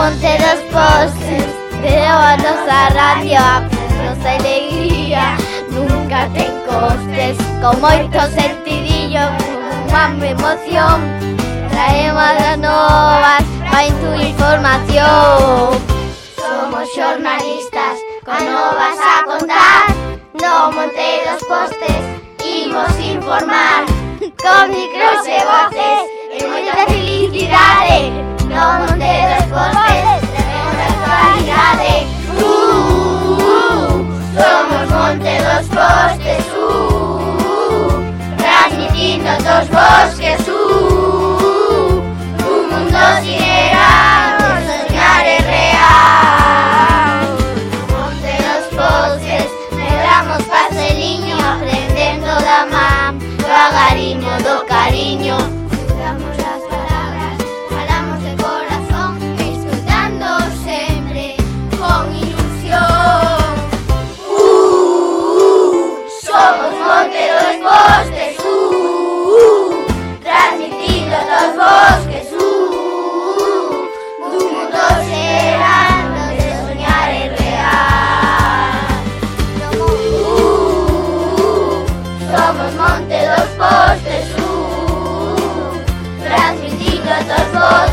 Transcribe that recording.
Monte dos Postes, pero a nosa radio, a nosa alegría nunca ten costes, con moito sentidillo, unha emoción. Traemos as novas, vai tu información. Somos xornalistas, con novas a contar, no Monte dos Postes imos informar, con micros e voces e moita felicidade. No Monte dos Postes traemos a actualidade. Somos Monte dos Postes, transmitindo dos bosques, un mundo sideral, soñar é real. Monte dos Postes, medramos paseliño, aprendendo da man, do agarimo, do cariño. Usamos as palabras, falamos de corazón, escutando sempre con ilusión. Somos Monte dos Postes, transmitindo dos bosques, do mundo serán, donde soñar é real. Somos Monte dos Postes, transmitindo dos bosques.